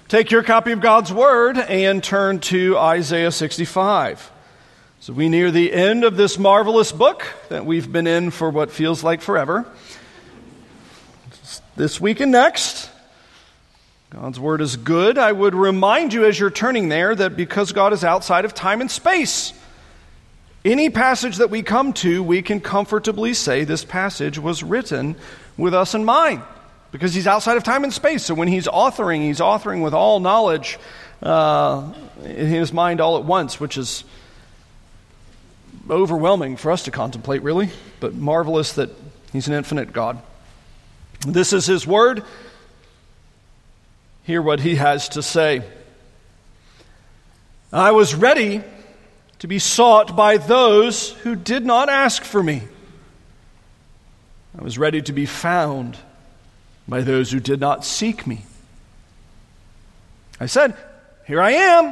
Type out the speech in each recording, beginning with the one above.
Take your copy of God's Word and turn to Isaiah 65. So we near the end of this marvelous book that we've been in for what feels like forever. This week and next, God's Word is good. I would remind you as you're turning there that because God is outside of time and space, any passage that we come to, we can comfortably say this passage was written with us in mind. Because he's outside of time and space. So when he's authoring with all knowledge in his mind all at once, which is overwhelming for us to contemplate, really, but marvelous that he's an infinite God. This is his word. Hear what he has to say. I was ready to be sought by those who did not ask for me. I was ready to be found by those who did not seek me. I said, here I am,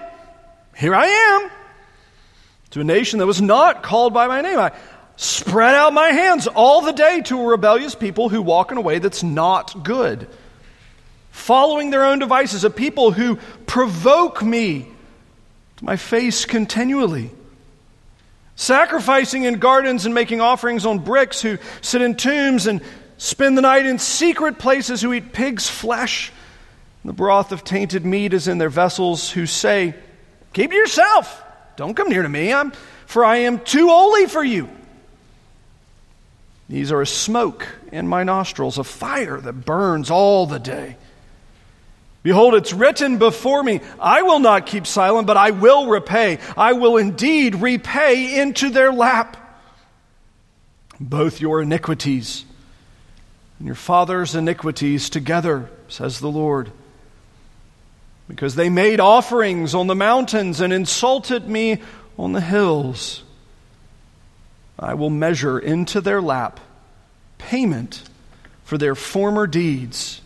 to a nation that was not called by my name. I spread out my hands all the day to a rebellious people who walk in a way that's not good, following their own devices, a people who provoke me to my face continually, sacrificing in gardens and making offerings on bricks, who sit in tombs and spend the night in secret places, who eat pig's flesh. The broth of tainted meat is in their vessels, who say, keep to yourself. Don't come near to me, for I am too holy for you. These are a smoke in my nostrils, a fire that burns all the day. Behold, it's written before me, I will not keep silent, but I will repay. I will indeed repay into their lap both your iniquities and your father's iniquities together, says the Lord. Because they made offerings on the mountains and insulted me on the hills, I will measure into their lap payment for their former deeds.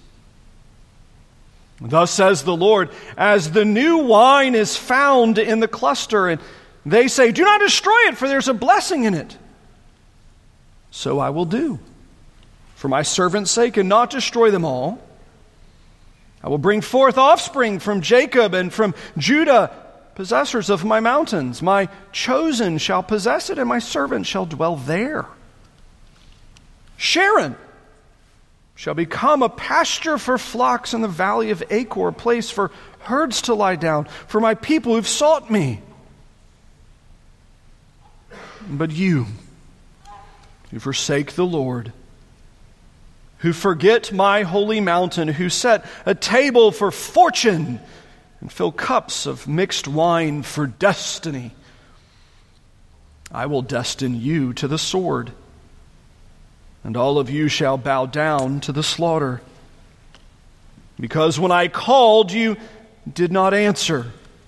Thus says the Lord, as the new wine is found in the cluster, and they say, do not destroy it, for there's a blessing in it. So I will do, for my servant's sake, and not destroy them all. I will bring forth offspring from Jacob and from Judah, possessors of my mountains. My chosen shall possess it, and my servant shall dwell there. Sharon shall become a pasture for flocks in the valley of Achor, a place for herds to lie down, for my people who've sought me. But you, who forsake the Lord, who forget my holy mountain, who set a table for fortune and fill cups of mixed wine for destiny, I will destine you to the sword, and all of you shall bow down to the slaughter. Because when I called, you did not answer.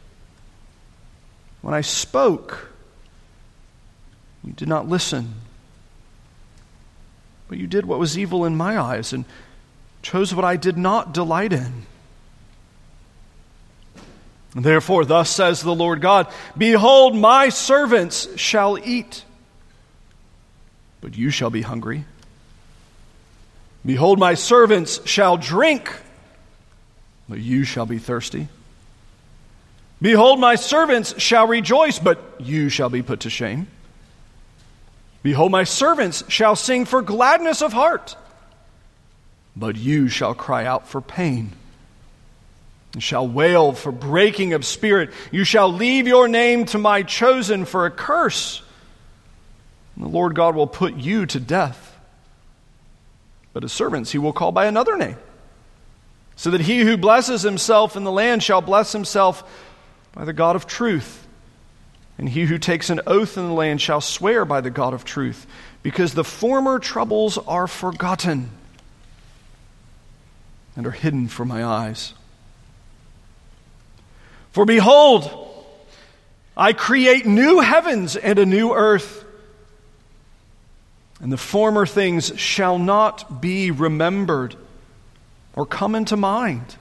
When I spoke, you did not listen. But you did what was evil in my eyes and chose what I did not delight in. And therefore, thus says the Lord God, behold, my servants shall eat, but you shall be hungry. Behold, my servants shall drink, but you shall be thirsty. Behold, my servants shall rejoice, but you shall be put to shame. Behold, my servants shall sing for gladness of heart, but you shall cry out for pain, and shall wail for breaking of spirit. You shall leave your name to my chosen for a curse, and the Lord God will put you to death. But his servants he will call by another name, so that he who blesses himself in the land shall bless himself by the God of truth. And he who takes an oath in the land shall swear by the God of truth, because the former troubles are forgotten and are hidden from my eyes. For behold, I create new heavens and a new earth, and the former things shall not be remembered or come into mind.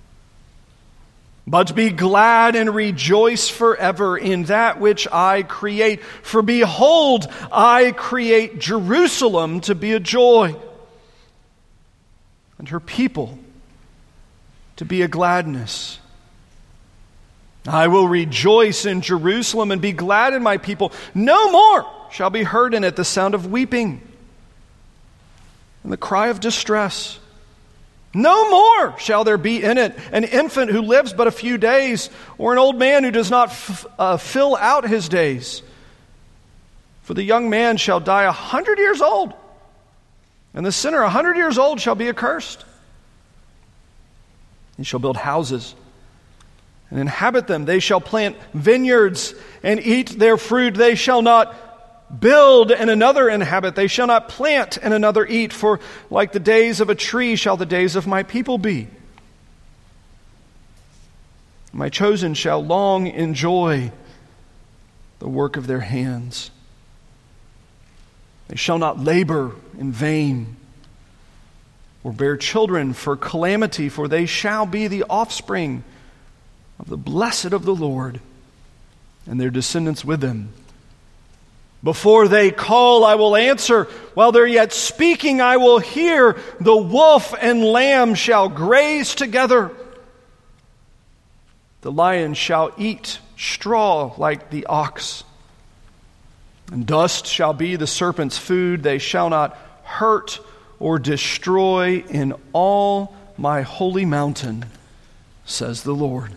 But be glad and rejoice forever in that which I create. For behold, I create Jerusalem to be a joy, and her people to be a gladness. I will rejoice in Jerusalem and be glad in my people. No more shall be heard in it the sound of weeping and the cry of distress. No more shall there be in it an infant who lives but a few days, or an old man who does not fill out his days. For the young man shall die 100 years old, and the sinner 100 years old shall be accursed. He shall build houses and inhabit them. They shall plant vineyards and eat their fruit. They shall not build and another inhabit. They shall not plant and another eat. For like the days of a tree shall the days of my people be. My chosen shall long enjoy the work of their hands. They shall not labor in vain or bear children for calamity, for they shall be the offspring of the blessed of the Lord, and their descendants with them. Before they call, I will answer. While they're yet speaking, I will hear. The wolf and lamb shall graze together. The lion shall eat straw like the ox, and dust shall be the serpent's food. They shall not hurt or destroy in all my holy mountain, says the Lord.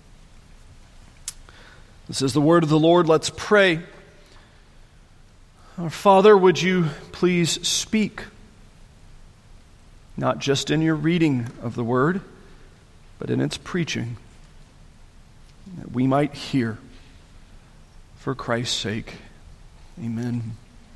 This is the word of the Lord. Let's pray. Our Father, would you please speak, not just in your reading of the word, but in its preaching, that we might hear. For Christ's sake, amen.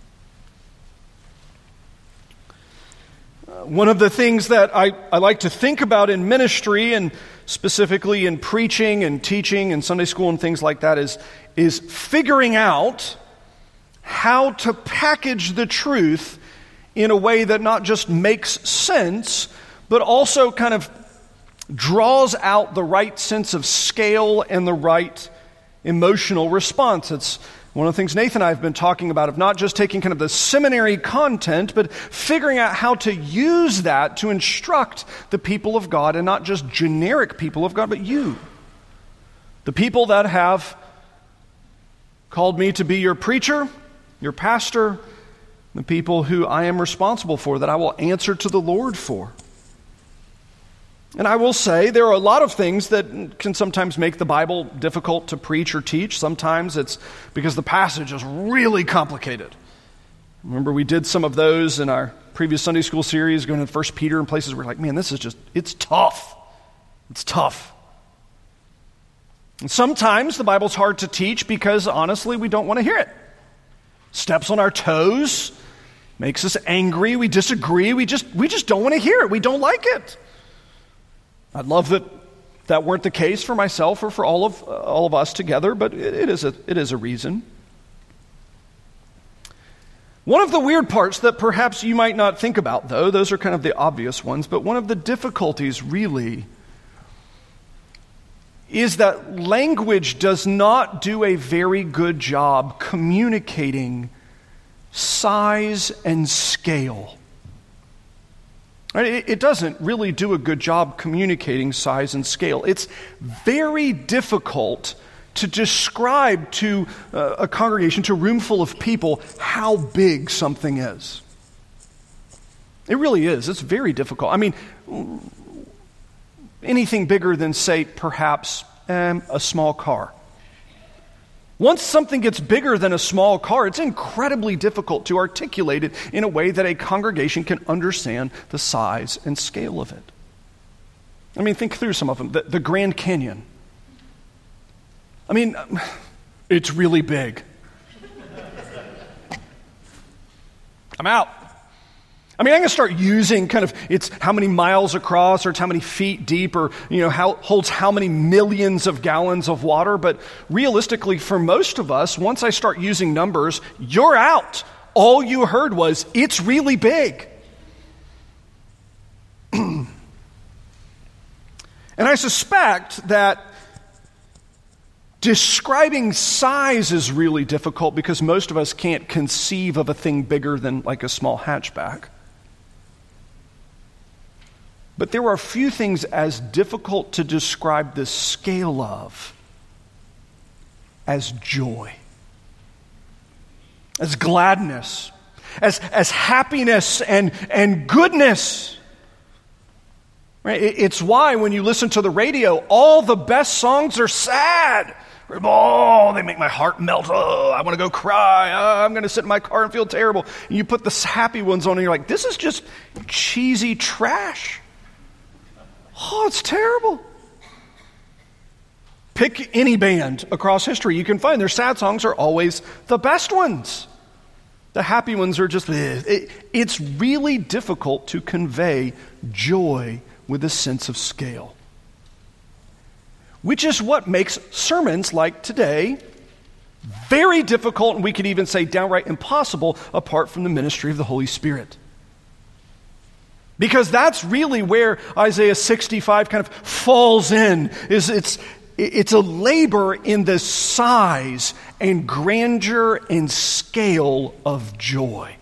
One of the things that I like to think about in ministry, and specifically in preaching and teaching and Sunday school and things like that, is figuring out how to package the truth in a way that not just makes sense, but also kind of draws out the right sense of scale and the right emotional response. It's one of the things Nathan and I have been talking about, of not just taking kind of the seminary content, but figuring out how to use that to instruct the people of God, and not just generic people of God, but you. The people that have called me to be your preacher, your pastor, the people who I am responsible for, that I will answer to the Lord for. And I will say there are a lot of things that can sometimes make the Bible difficult to preach or teach. Sometimes it's because the passage is really complicated. Remember, we did some of those in our previous Sunday school series, going to 1 Peter and places where we're like, man, this is just, it's tough. It's tough. And sometimes the Bible's hard to teach because, honestly, we don't want to hear it. Steps on our toes, makes us angry, we disagree, we just don't want to hear it. We don't like it. I'd love that weren't the case for myself or for all of us together, but it is a reason. One of the weird parts that perhaps you might not think about, though, those are kind of the obvious ones, but one of the difficulties really is that language does not do a very good job communicating size and scale. It doesn't really do a good job communicating size and scale. It's very difficult to describe to a congregation, to a room full of people, how big something is. It really is. It's very difficult. I mean, anything bigger than, say, perhaps a small car. Once something gets bigger than a small car, it's incredibly difficult to articulate it in a way that a congregation can understand the size and scale of it. I mean, think through some of them. The Grand Canyon. I mean, it's really big. I'm out. I mean, I can start using kind of, it's how many miles across, or it's how many feet deep, or, holds how many millions of gallons of water. But realistically, for most of us, once I start using numbers, you're out. All you heard was, it's really big. And I suspect that describing size is really difficult because most of us can't conceive of a thing bigger than like a small hatchback. But there are few things as difficult to describe the scale of as joy, as gladness, as happiness and goodness. Right? It's why when you listen to the radio, all the best songs are sad. Oh, they make my heart melt. Oh, I want to go cry. Oh, I'm going to sit in my car and feel terrible. And you put the happy ones on and you're like, this is just cheesy trash. Oh, it's terrible. Pick any band across history you can find. Their sad songs are always the best ones. The happy ones are just, it's really difficult to convey joy with a sense of scale. Which is what makes sermons like today very difficult, and we could even say downright impossible, apart from the ministry of the Holy Spirit. Because that's really where Isaiah 65 kind of falls in. It's a labor in the size and grandeur and scale of joy.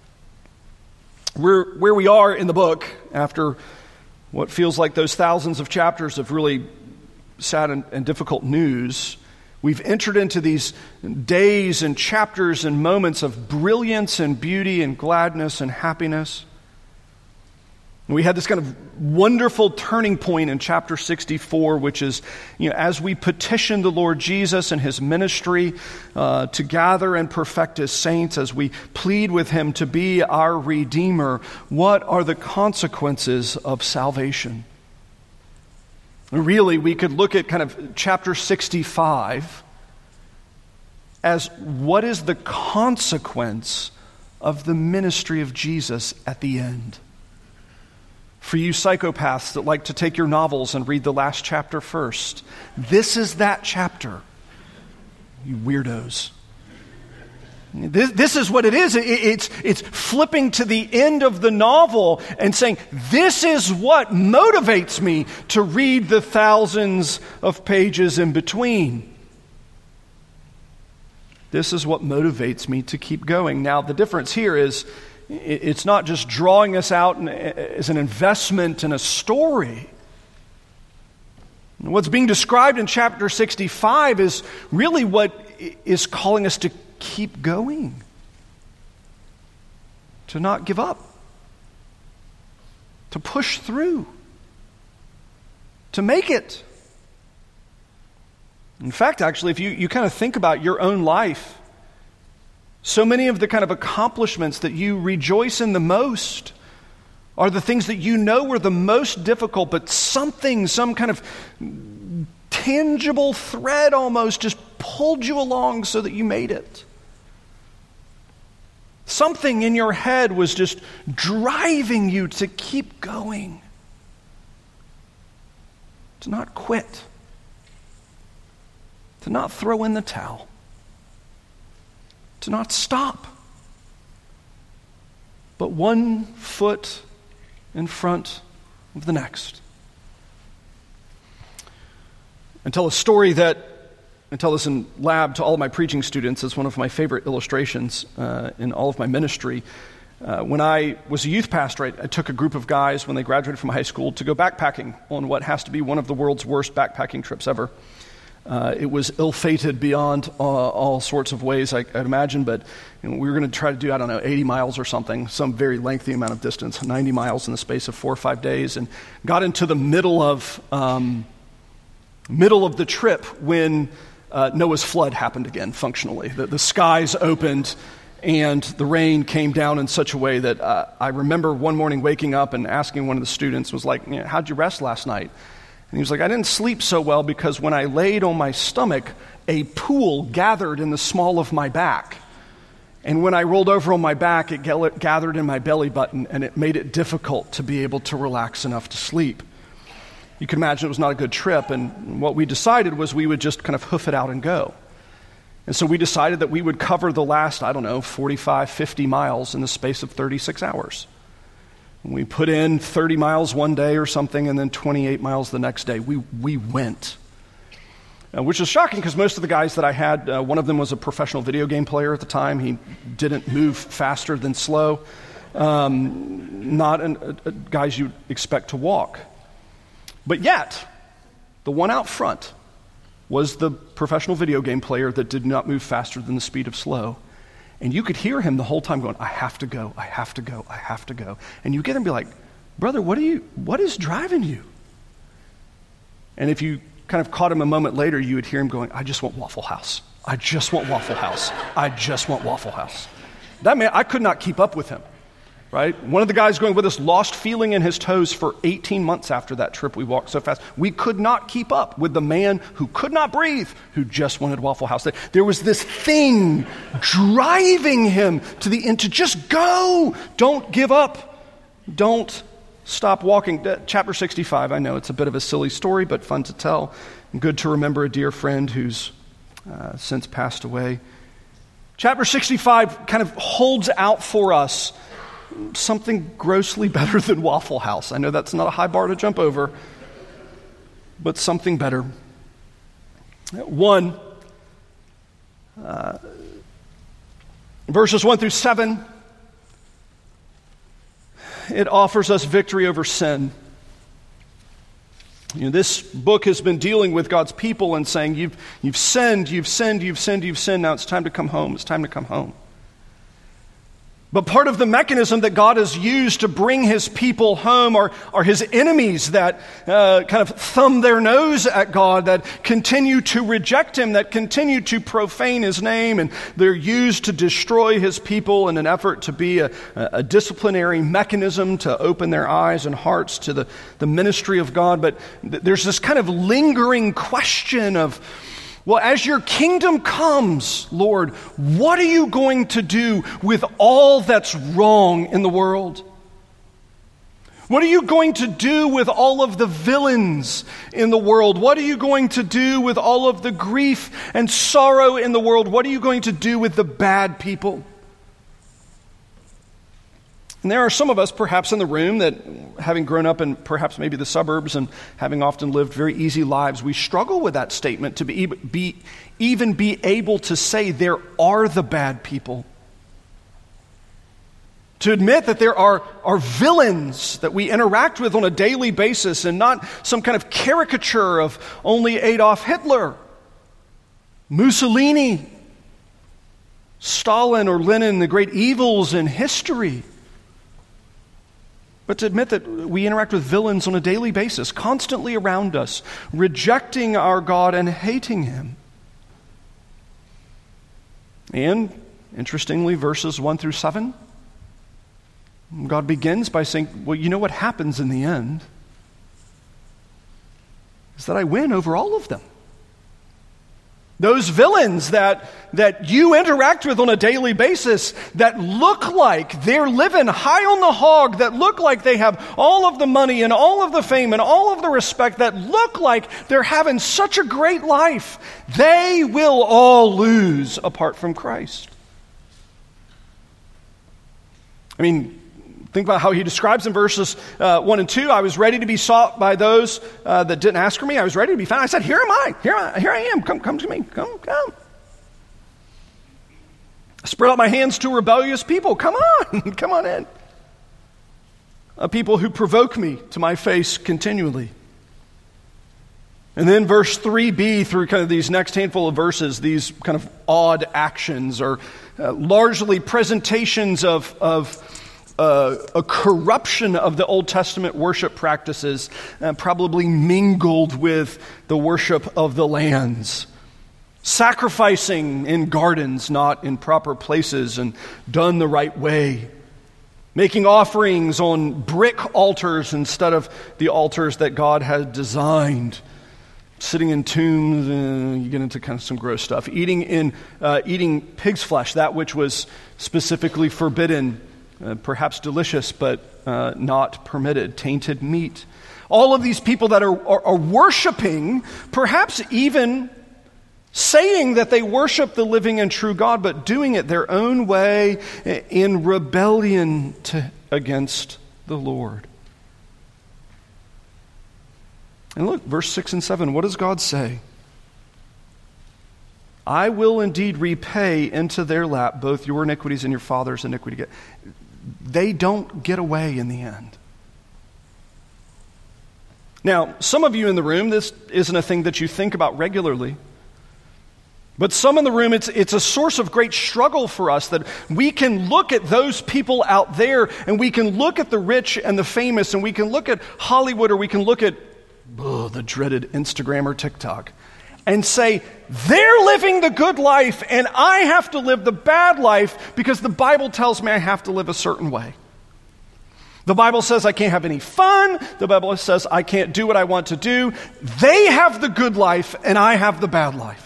Where we are in the book, after what feels like those thousands of chapters of really sad and difficult news, we've entered into these days and chapters and moments of brilliance and beauty and gladness and happiness. And we had this kind of wonderful turning point in chapter 64, which is, as we petition the Lord Jesus and his ministry to gather and perfect his saints, as we plead with him to be our Redeemer, what are the consequences of salvation? Really, we could look at kind of chapter 65 as what is the consequence of the ministry of Jesus at the end. For you psychopaths that like to take your novels and read the last chapter first, this is that chapter. You weirdos. This is what it is. It's flipping to the end of the novel and saying, this is what motivates me to read the thousands of pages in between. This is what motivates me to keep going. Now, the difference here is it's not just drawing us out as an investment in a story. What's being described in chapter 65 is really what is calling us to keep going, to not give up, to push through, to make it. In fact, actually, if you kind of think about your own life, so many of the kind of accomplishments that you rejoice in the most are the things that you know were the most difficult, but some kind of tangible thread almost just pulled you along so that you made it. Something in your head was just driving you to keep going, to not quit, to not throw in the towel, to not stop, but one foot in front of the next. I tell this in lab to all of my preaching students. It's one of my favorite illustrations in all of my ministry. When I was a youth pastor, I took a group of guys when they graduated from high school to go backpacking on what has to be one of the world's worst backpacking trips ever. It was ill-fated beyond all sorts of ways, I'd imagine, but we were going to try to do, 80 miles or something, some very lengthy amount of distance, 90 miles in the space of 4 or 5 days, and got into the middle of the trip when Noah's flood happened again, functionally. The skies opened and the rain came down in such a way that I remember one morning waking up and asking one of the students, was like, how'd you rest last night? And he was like, I didn't sleep so well because when I laid on my stomach, a pool gathered in the small of my back. And when I rolled over on my back, it gathered in my belly button, and it made it difficult to be able to relax enough to sleep. You can imagine it was not a good trip, and what we decided was we would just kind of hoof it out and go. And so we decided that we would cover the last, 45, 50 miles in the space of 36 hours. We put in 30 miles one day or something, and then 28 miles the next day. We went. Which is shocking because most of the guys that I had, one of them was a professional video game player at the time. He didn't move faster than slow. Not guys you'd expect to walk. But yet, the one out front was the professional video game player that did not move faster than the speed of slow. And you could hear him the whole time going, I have to go, I have to go, I have to go. And you get him and be like, brother, what is driving you? And if you kind of caught him a moment later, you would hear him going, I just want Waffle House. I just want Waffle House. I just want Waffle House. That man, I could not keep up with him, right? One of the guys going with us lost feeling in his toes for 18 months after that trip. We walked so fast. We could not keep up with the man who could not breathe, who just wanted Waffle House. There was this thing driving him to the end to just go. Don't give up. Don't stop walking. Chapter 65, I know it's a bit of a silly story, but fun to tell. And good to remember a dear friend who's since passed away. Chapter 65 kind of holds out for us something grossly better than Waffle House. I know that's not a high bar to jump over, but something better. Verses 1 through 7, it offers us victory over sin. You know, this book has been dealing with God's people and saying, you've sinned, now it's time to come home, it's time to come home. But part of the mechanism that God has used to bring his people home are his enemies that kind of thumb their nose at God, that continue to reject him, that continue to profane his name, and they're used to destroy his people in an effort to be a disciplinary mechanism to open their eyes and hearts to the ministry of God. But there's this kind of lingering question of, well, as your kingdom comes, Lord, what are you going to do with all that's wrong in the world? What are you going to do with all of the villains in the world? What are you going to do with all of the grief and sorrow in the world? What are you going to do with the bad people? And there are some of us perhaps in the room that, having grown up in perhaps maybe the suburbs and having often lived very easy lives, we struggle with that statement to even be able to say there are the bad people. To admit that there are villains that we interact with on a daily basis and not some kind of caricature of only Adolf Hitler, Mussolini, Stalin or Lenin, the great evils in history. But to admit that we interact with villains on a daily basis, constantly around us, rejecting our God and hating him. And, interestingly, verses 1 through 7, God begins by saying, well, you know what happens in the end is that I win over all of them. Those villains that you interact with on a daily basis that look like they're living high on the hog, that look like they have all of the money and all of the fame and all of the respect, that look like they're having such a great life, they will all lose apart from Christ. I mean, think about how he describes in verses 1 and 2. I was ready to be sought by those that didn't ask for me. I was ready to be found. I said, here am I. Here I am. Come to me. Come. I spread out my hands to rebellious people. Come on. Come on in. A people who provoke me to my face continually. And then verse 3b through kind of these next handful of verses, these kind of odd actions are largely presentations of a corruption of the Old Testament worship practices, probably mingled with the worship of the lands. Sacrificing in gardens, not in proper places, and done the right way. Making offerings on brick altars instead of the altars that God had designed. Sitting in tombs, you get into kind of some gross stuff. Eating pig's flesh, that which was specifically forbidden. Perhaps delicious, but not permitted. Tainted meat. All of these people that are worshiping, perhaps even saying that they worship the living and true God, but doing it their own way in rebellion against the Lord. And look, verse 6 and 7, what does God say? I will indeed repay into their lap both your iniquities and your father's iniquity. They don't get away in the end. Now, some of you in the room, this isn't a thing that you think about regularly. But some in the room, it's a source of great struggle for us that we can look at those people out there and we can look at the rich and the famous and we can look at Hollywood or we can look at the dreaded Instagram or TikTok and say, they're living the good life and I have to live the bad life because the Bible tells me I have to live a certain way. The Bible says I can't have any fun. The Bible says I can't do what I want to do. They have the good life and I have the bad life.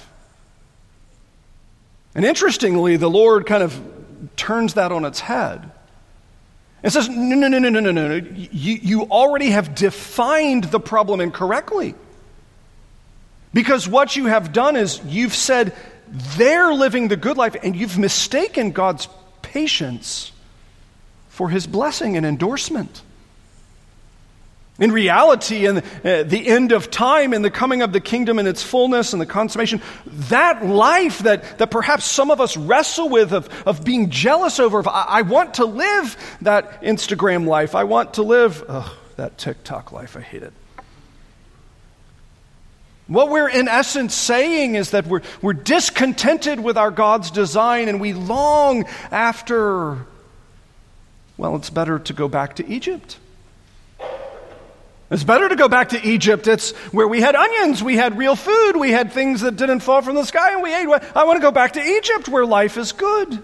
And interestingly, the Lord kind of turns that on its head and says, no. You already have defined the problem incorrectly. Because what you have done is you've said they're living the good life and you've mistaken God's patience for his blessing and endorsement. In reality, in the end of time, in the coming of the kingdom and its fullness and the consummation, that life that perhaps some of us wrestle with of being jealous over, I want to live that Instagram life, I want to live that TikTok life, I hate it. What we're in essence saying is that we're discontented with our God's design and we long after, well, it's better to go back to Egypt. It's better to go back to Egypt. It's where we had onions, we had real food, we had things that didn't fall from the sky, and we ate. I want to go back to Egypt where life is good.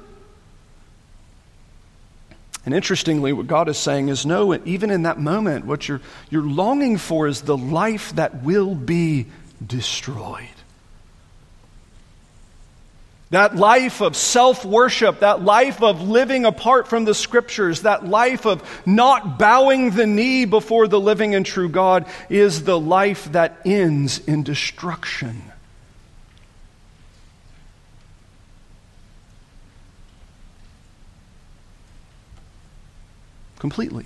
And interestingly, what God is saying is no, even in that moment, what you're longing for is the life that will be destroyed. That life of self-worship, that life of living apart from the Scriptures, that life of not bowing the knee before the living and true God is the life that ends in destruction. Completely.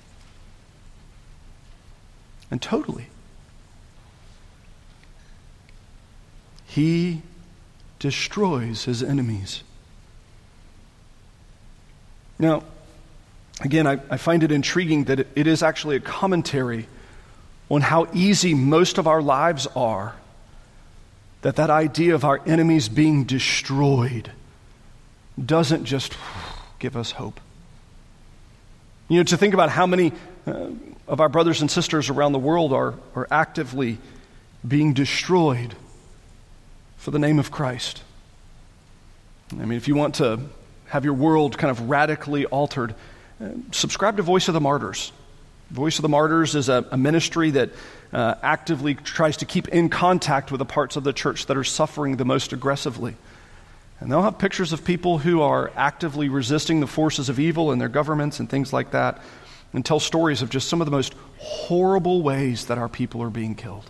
And totally. He destroys his enemies. Now, again, I find it intriguing that it is actually a commentary on how easy most of our lives are, that idea of our enemies being destroyed doesn't just give us hope. You know, to think about how many of our brothers and sisters around the world are actively being destroyed for the name of Christ. I mean, if you want to have your world kind of radically altered, subscribe to Voice of the Martyrs. Voice of the Martyrs is a ministry that actively tries to keep in contact with the parts of the church that are suffering the most aggressively. And they'll have pictures of people who are actively resisting the forces of evil in their governments and things like that, and tell stories of just some of the most horrible ways that our people are being killed.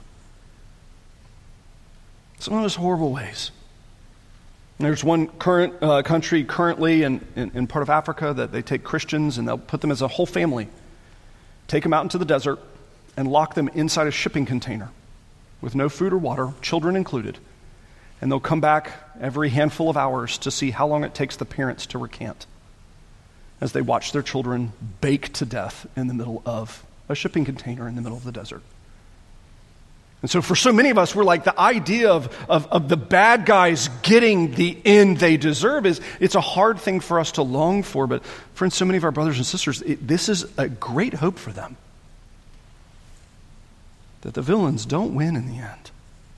Some of those horrible ways. There's one country currently in part of Africa that they take Christians and they'll put them as a whole family, take them out into the desert and lock them inside a shipping container with no food or water, children included. And they'll come back every handful of hours to see how long it takes the parents to recant as they watch their children bake to death in the middle of a shipping container in the middle of the desert. And so for so many of us, we're like, the idea of the bad guys getting the end they deserve it's a hard thing for us to long for. But friends, so many of our brothers and sisters, this is a great hope for them. That the villains don't win in the end.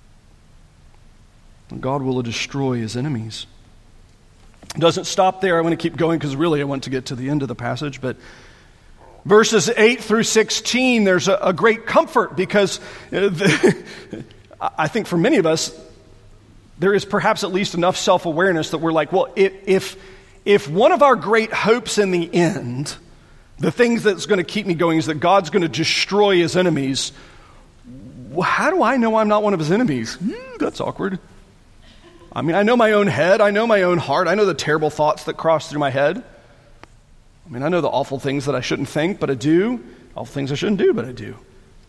And God will destroy his enemies. It doesn't stop there. I want to keep going because really I want to get to the end of the passage. But verses 8 through 16, there's a great comfort because I think for many of us, there is perhaps at least enough self-awareness that we're like, well, if one of our great hopes in the end, the things that's going to keep me going is that God's going to destroy his enemies, well, how do I know I'm not one of his enemies? That's awkward. I mean, I know my own head, I know my own heart, I know the terrible thoughts that cross through my head. I mean, I know the awful things that I shouldn't think, but I do. Awful things I shouldn't do, but I do.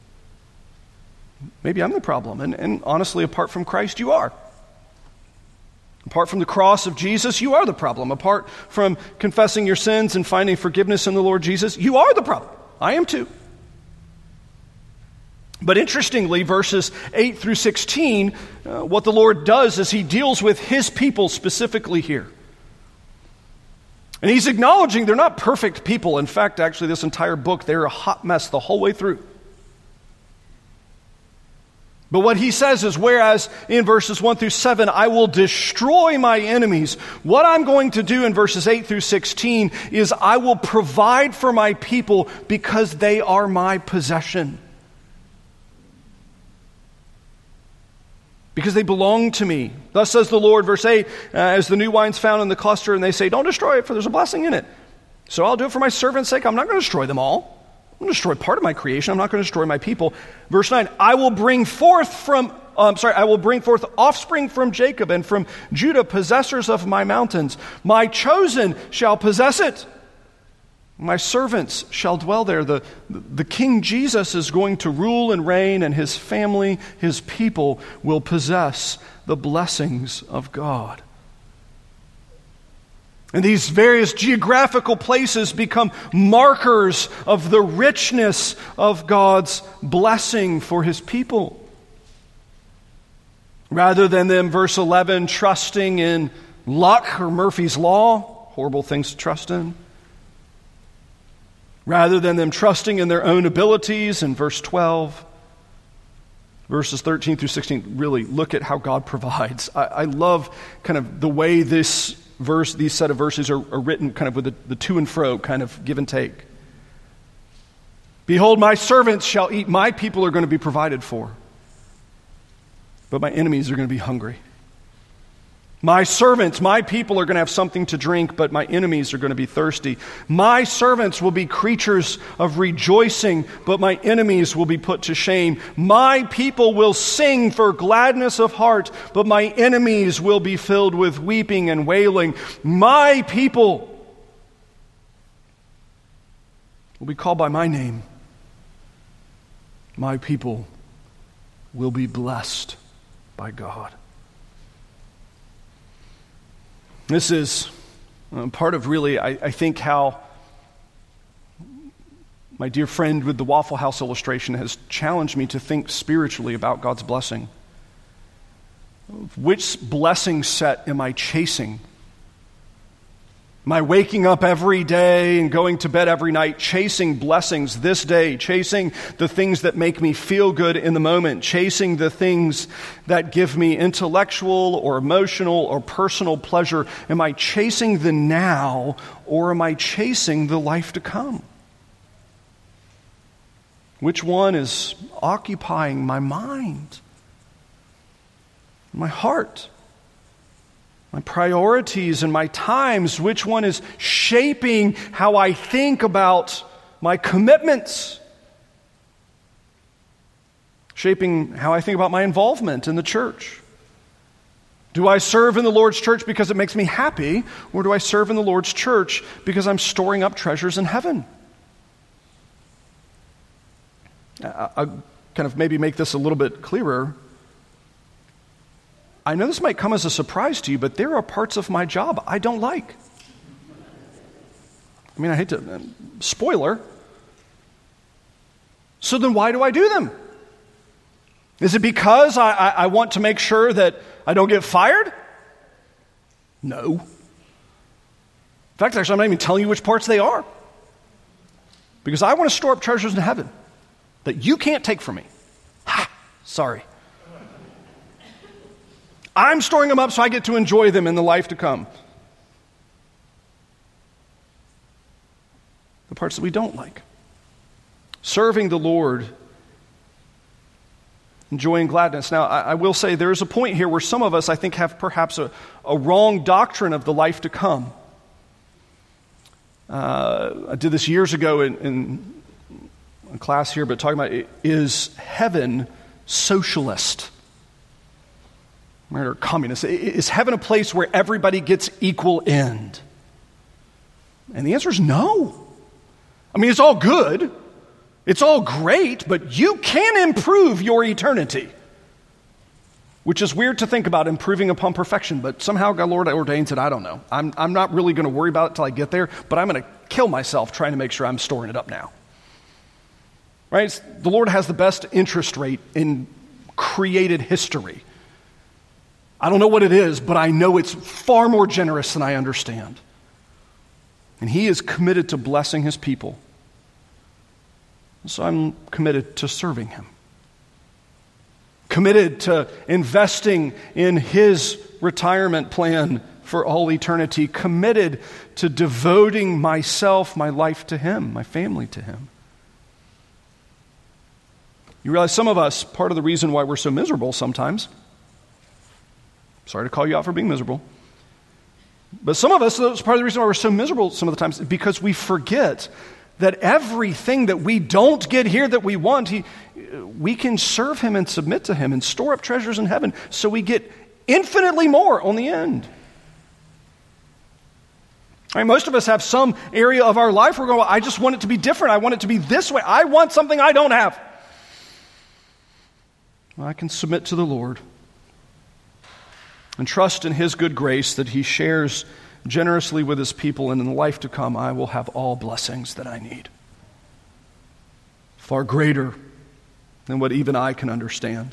Maybe I'm the problem. And honestly, apart from Christ, you are. Apart from the cross of Jesus, you are the problem. Apart from confessing your sins and finding forgiveness in the Lord Jesus, you are the problem. I am too. But interestingly, verses 8 through 16, what the Lord does is he deals with his people specifically here. And he's acknowledging they're not perfect people. In fact, actually, this entire book, they're a hot mess the whole way through. But what he says is, whereas in verses 1 through 7, I will destroy my enemies, what I'm going to do in verses 8 through 16 is I will provide for my people because they are my possession. Because they belong to me. Thus says the Lord, verse 8, as the new wine's found in the cluster, and they say, don't destroy it, for there's a blessing in it. So I'll do it for my servant's sake. I'm not going to destroy them all. I'm going to destroy part of my creation. I'm not going to destroy my people. Verse 9, I will bring forth offspring from Jacob and from Judah, possessors of my mountains. My chosen shall possess it. My servants shall dwell there. The King Jesus is going to rule and reign, and his family, his people, will possess the blessings of God. And these various geographical places become markers of the richness of God's blessing for his people. Rather than them, verse 11, trusting in luck or Murphy's Law, horrible things to trust in. Rather than them trusting in their own abilities, in verse 12, verses 13 through 16, really look at how God provides. I love kind of the way these set of verses are written kind of with the to and fro, kind of give and take. Behold, my servants shall eat. My people are going to be provided for. But my enemies are going to be hungry. My servants, my people are going to have something to drink, but my enemies are going to be thirsty. My servants will be creatures of rejoicing, but my enemies will be put to shame. My people will sing for gladness of heart, but my enemies will be filled with weeping and wailing. My people will be called by my name. My people will be blessed by God. This is part of really, I think, how my dear friend with the Waffle House illustration has challenged me to think spiritually about God's blessing. Which blessing set am I chasing? Am I waking up every day and going to bed every night chasing blessings this day, chasing the things that make me feel good in the moment, chasing the things that give me intellectual or emotional or personal pleasure? Am I chasing the now, or am I chasing the life to come? Which one is occupying my mind, my heart? My priorities and my times, which one is shaping how I think about my commitments? Shaping how I think about my involvement in the church? Do I serve in the Lord's church because it makes me happy, or do I serve in the Lord's church because I'm storing up treasures in heaven? I'll kind of maybe make this a little bit clearer. I know this might come as a surprise to you, but there are parts of my job I don't like. I mean, I hate to, spoiler. So then why do I do them? Is it because I want to make sure that I don't get fired? No. In fact, actually, I'm not even telling you which parts they are. Because I want to store up treasures in heaven that you can't take from me. Ha! Sorry. I'm storing them up so I get to enjoy them in the life to come. The parts that we don't like. Serving the Lord, enjoying gladness. Now, I will say there is a point here where some of us, I think, have perhaps a wrong doctrine of the life to come. I did this years ago in a class here, but talking about, is heaven socialist? Or communist? Is heaven a place where everybody gets equal end? And the answer is no. I mean, it's all good. It's all great, but you can improve your eternity. Which is weird to think about, improving upon perfection, but somehow God Lord ordains it, I don't know. I'm not really going to worry about it till I get there, but I'm going to kill myself trying to make sure I'm storing it up now. Right? The Lord has the best interest rate in created history. I don't know what it is, but I know it's far more generous than I understand. And He is committed to blessing His people. So I'm committed to serving Him. Committed to investing in His retirement plan for all eternity. Committed to devoting myself, my life to Him, my family to Him. You realize some of us, part of the reason why we're so miserable sometimes, sorry to call you out for being miserable, but some of us, that's part of the reason why we're so miserable some of the times, is because we forget that everything that we don't get here that we want, we can serve Him and submit to Him and store up treasures in heaven so we get infinitely more on the end. I mean, most of us have some area of our life where we're going, well, I just want it to be different. I want it to be this way. I want something I don't have. Well, I can submit to the Lord and trust in His good grace that He shares generously with His people, and in the life to come, I will have all blessings that I need. Far greater than what even I can understand.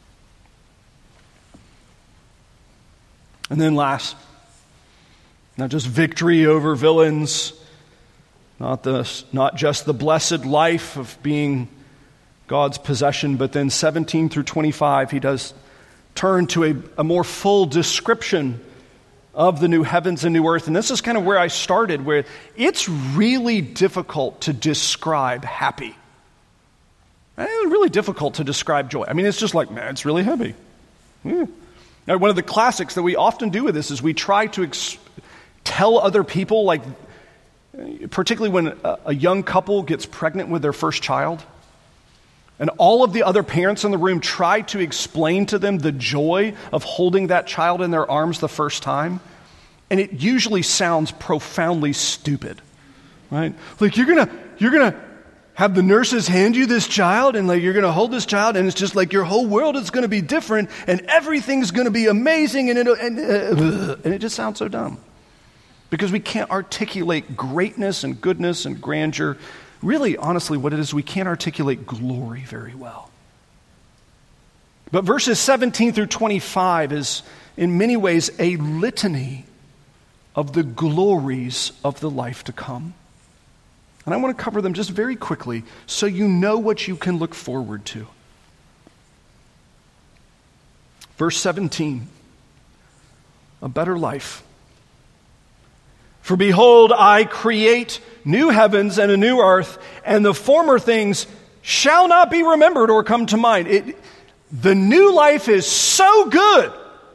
And then last, not just victory over villains, not just the blessed life of being God's possession, but then 17 through 25, he does turn to a more full description of the new heavens and new earth. And this is kind of where I started, where it's really difficult to describe happy. It's really difficult to describe joy. I mean, it's just like, man, it's really happy. Yeah. Now, one of the classics that we often do with this is we try to tell other people, like, particularly when a young couple gets pregnant with their first child, and all of the other parents in the room try to explain to them the joy of holding that child in their arms the first time. And it usually sounds profoundly stupid, right? Like you're gonna have the nurses hand you this child, and like you're gonna hold this child, and it's just like your whole world is gonna be different, and everything's gonna be amazing, and it just sounds so dumb. Because we can't articulate greatness and goodness and grandeur. Really, honestly, what it is, we can't articulate glory very well. But verses 17 through 25 is, in many ways, a litany of the glories of the life to come. And I want to cover them just very quickly so you know what you can look forward to. Verse 17, a better life. For behold, I create new heavens and a new earth, and the former things shall not be remembered or come to mind. The new life is so good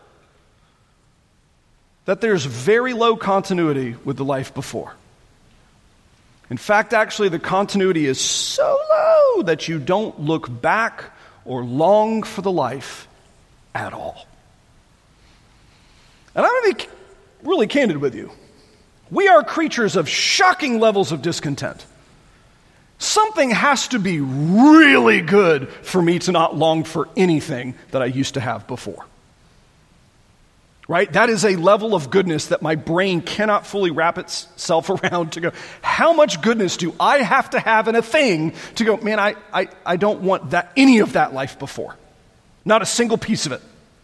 that there's very low continuity with the life before. In fact, actually, the continuity is so low that you don't look back or long for the life at all. And I'm going to be really candid with you. We are creatures of shocking levels of discontent. Something has to be really good for me to not long for anything that I used to have before. Right? That is a level of goodness that my brain cannot fully wrap itself around to go, how much goodness do I have to have in a thing to go, man, I don't want that any of that life before. Not a single piece of it.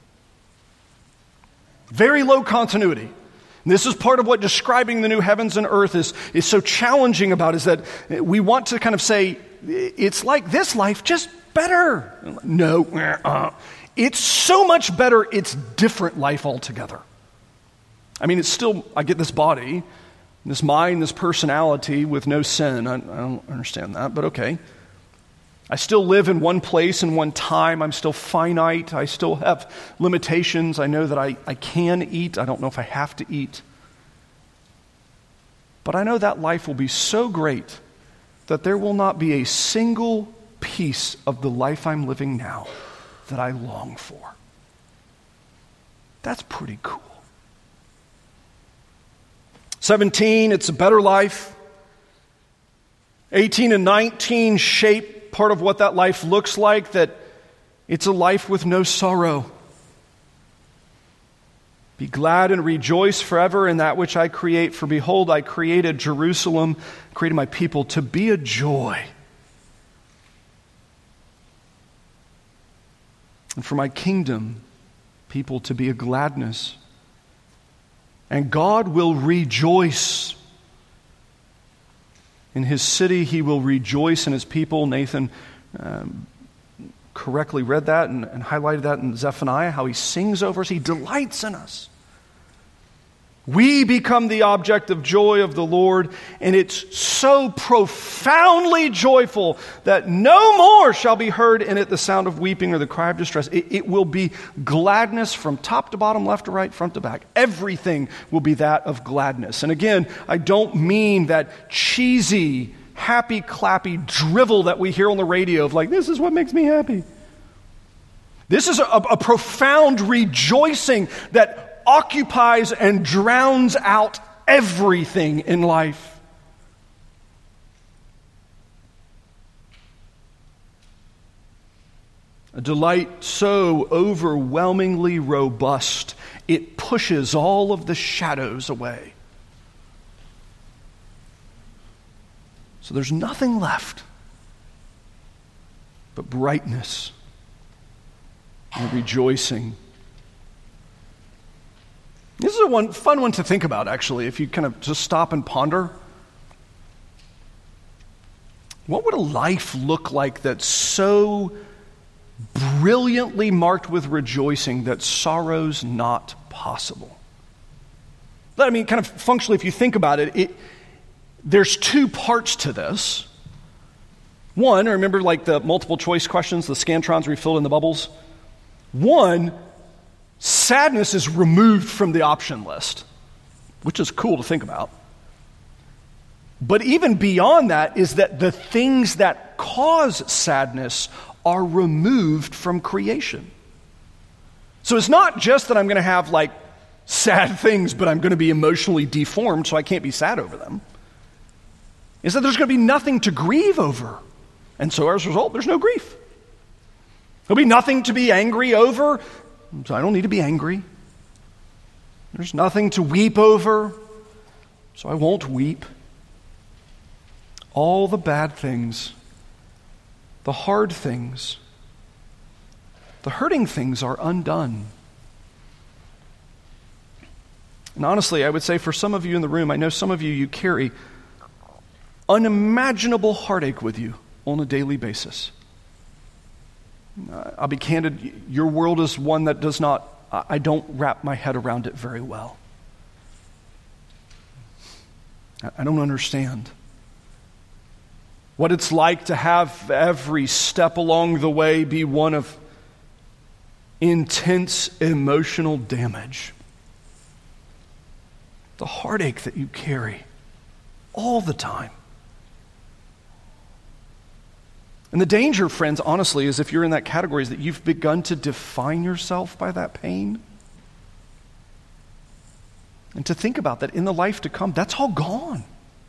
Very low continuity. And this is part of what describing the new heavens and earth is so challenging about, is that we want to kind of say, it's like this life, just better. No, it's so much better, it's different life altogether. I mean, it's still, I get this body, this mind, this personality with no sin. I don't understand that, but okay. I still live in one place and one time. I'm still finite. I still have limitations. I know that I can eat. I don't know if I have to eat. But I know that life will be so great that there will not be a single piece of the life I'm living now that I long for. That's pretty cool. 17, it's a better life. 18 and 19 shape part of what that life looks like, that it's a life with no sorrow. Be glad and rejoice forever in that which I create. For behold, I created Jerusalem, created my people to be a joy. and for my kingdom people to be a gladness. And God will rejoice in his city. He will rejoice in his people. Nathan correctly read that and highlighted that in Zephaniah, how he sings over us. He delights in us. We become the object of joy of the Lord, and it's so profoundly joyful that no more shall be heard in it the sound of weeping or the cry of distress. It will be gladness from top to bottom, left to right, front to back. Everything will be that of gladness. And again, I don't mean that cheesy, happy, clappy drivel that we hear on the radio of like, this is what makes me happy. This is a profound rejoicing that occupies and drowns out everything in life. A delight so overwhelmingly robust, it pushes all of the shadows away. So there's nothing left but brightness and rejoicing. This is a fun one to think about, actually, if you kind of just stop and ponder. What would a life look like that's so brilliantly marked with rejoicing that sorrow's not possible? I mean, kind of functionally, if you think about it, there's two parts to this. One, remember like the multiple choice questions, the scantrons where you filled in the bubbles? One, sadness is removed from the option list, which is cool to think about. But even beyond that is that the things that cause sadness are removed from creation. So it's not just that I'm going to have like sad things, but I'm going to be emotionally deformed so I can't be sad over them. It's that there's going to be nothing to grieve over. And so as a result, there's no grief. There'll be nothing to be angry over. So I don't need to be angry. There's nothing to weep over, so I won't weep. All the bad things, the hard things, the hurting things are undone. And honestly, I would say for some of you in the room, I know some of you carry unimaginable heartache with you on a daily basis. I'll be candid, your world is one that I don't wrap my head around it very well. I don't understand what it's like to have every step along the way be one of intense emotional damage. The heartache that you carry all the time. And the danger, friends, honestly, is if you're in that category, is that you've begun to define yourself by that pain. And to think about that in the life to come, that's all gone.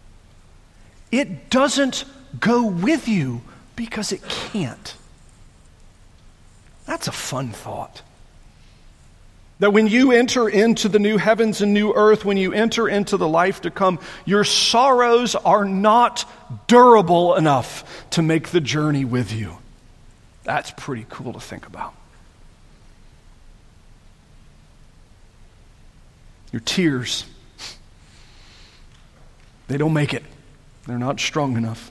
It doesn't go with you because it can't. That's a fun thought. That when you enter into the new heavens and new earth, when you enter into the life to come, your sorrows are not durable enough to make the journey with you. That's pretty cool to think about. Your tears, they don't make it. They're not strong enough.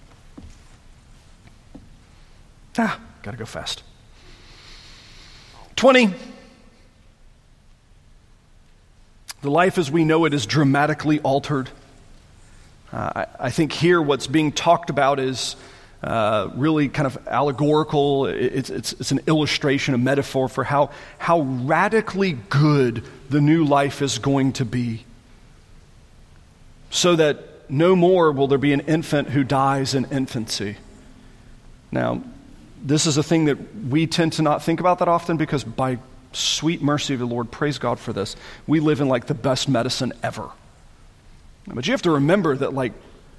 Gotta go fast. 20. The life as we know it is dramatically altered. I think here what's being talked about is really kind of allegorical. It's an illustration, a metaphor for how radically good the new life is going to be. So that no more will there be an infant who dies in infancy. Now, this is a thing that we tend to not think about that often because by sweet mercy of the Lord, praise God for this, we live in like the best medicine ever. But you have to remember that like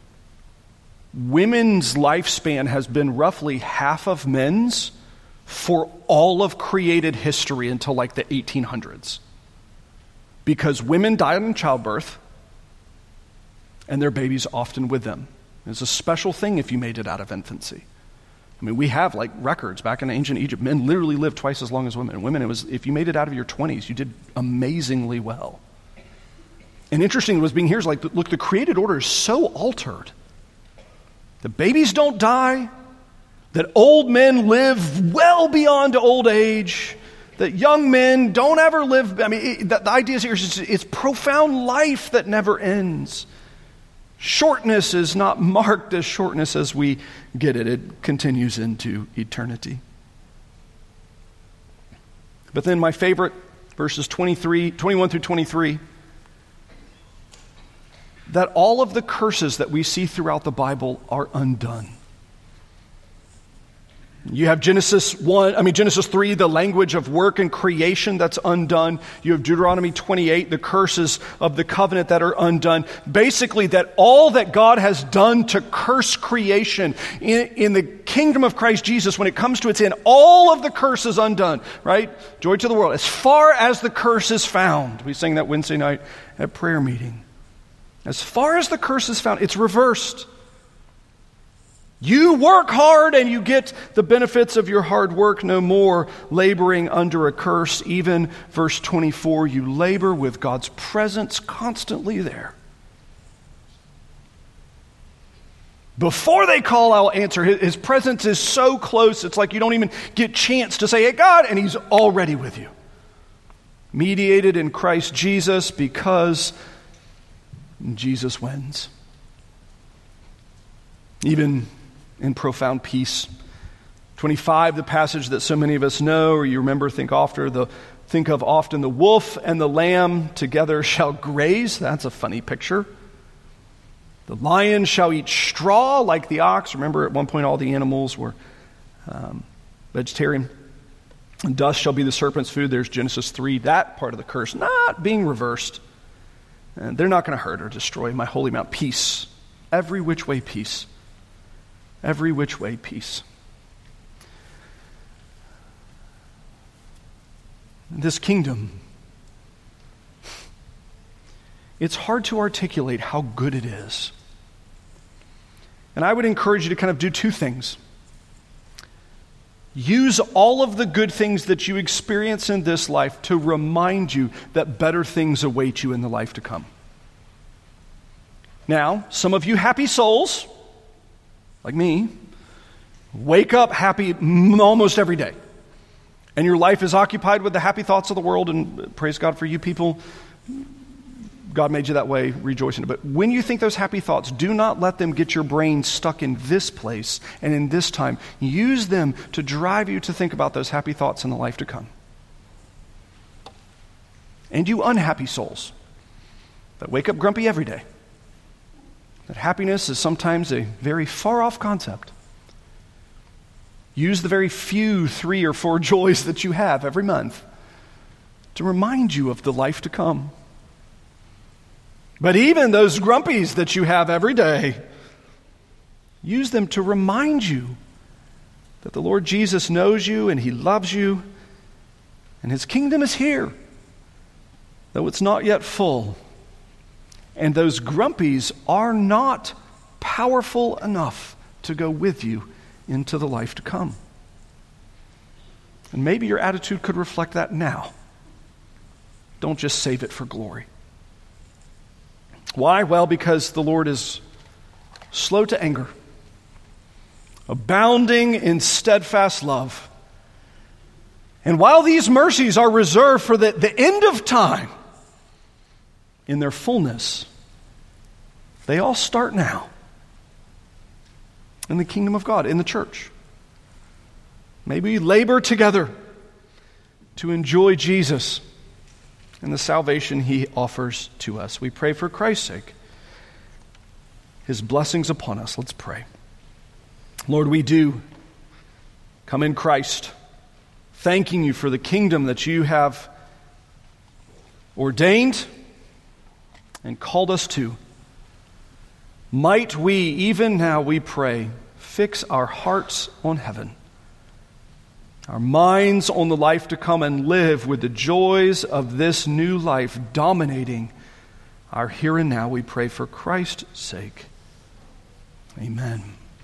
women's lifespan has been roughly half of men's for all of created history until like the 1800s. Because women died in childbirth and their babies often with them. It's a special thing if you made it out of infancy. I mean, we have like records back in ancient Egypt. Men literally lived twice as long as women. And women, it was, if you made it out of your 20s, you did amazingly well. And interesting was being here is like, look, the created order is so altered. The babies don't die, that old men live well beyond old age, that young men don't ever live. I mean, the idea here is it's profound life that never ends. Shortness is not marked as shortness as we get it. It continues into eternity. But then my favorite, verses 21 through 23, that all of the curses that we see throughout the Bible are undone. You have Genesis 3, the language of work and creation that's undone. You have Deuteronomy 28, the curses of the covenant that are undone. Basically, that all that God has done to curse creation in the kingdom of Christ Jesus, when it comes to its end, all of the curse is undone, right? Joy to the world. As far as the curse is found. We sang that Wednesday night at prayer meeting. As far as the curse is found, it's reversed. You work hard and you get the benefits of your hard work, no more laboring under a curse. Even verse 24, you labor with God's presence constantly there. Before they call, I'll answer. His presence is so close, it's like you don't even get a chance to say, hey, God, and He's already with you. Mediated in Christ Jesus, because Jesus wins. Even in profound peace. 25, the passage that so many of us know, or you remember, think of often, the wolf and the lamb together shall graze. That's a funny picture. The lion shall eat straw like the ox. Remember, at one point all the animals were vegetarian. And dust shall be the serpent's food. There's Genesis 3, that part of the curse not being reversed. And they're not going to hurt or destroy my holy mount. Peace. Every which way peace. Every which way peace. This kingdom, it's hard to articulate how good it is. And I would encourage you to kind of do two things. Use all of the good things that you experience in this life to remind you that better things await you in the life to come. Now, some of you happy souls, like me, wake up happy almost every day. And your life is occupied with the happy thoughts of the world, and praise God for you people. God made you that way, rejoice in it. But when you think those happy thoughts, do not let them get your brain stuck in this place and in this time. Use them to drive you to think about those happy thoughts in the life to come. And you unhappy souls that wake up grumpy every day, that happiness is sometimes a very far-off concept. Use the very few 3 or 4 joys that you have every month to remind you of the life to come. But even those grumpies that you have every day, use them to remind you that the Lord Jesus knows you and He loves you and His kingdom is here, though it's not yet full. And those grumpies are not powerful enough to go with you into the life to come. And maybe your attitude could reflect that now. Don't just save it for glory. Why? Well, because the Lord is slow to anger, abounding in steadfast love. And while these mercies are reserved for the end of time, in their fullness, they all start now in the kingdom of God, in the church. Maybe we labor together to enjoy Jesus and the salvation He offers to us. We pray for Christ's sake, His blessings upon us. Let's pray. Lord, we do come in Christ, thanking You for the kingdom that You have ordained and called us to. Might we, even now we pray, fix our hearts on heaven, our minds on the life to come, and live with the joys of this new life dominating our here and now. We pray for Christ's sake. Amen.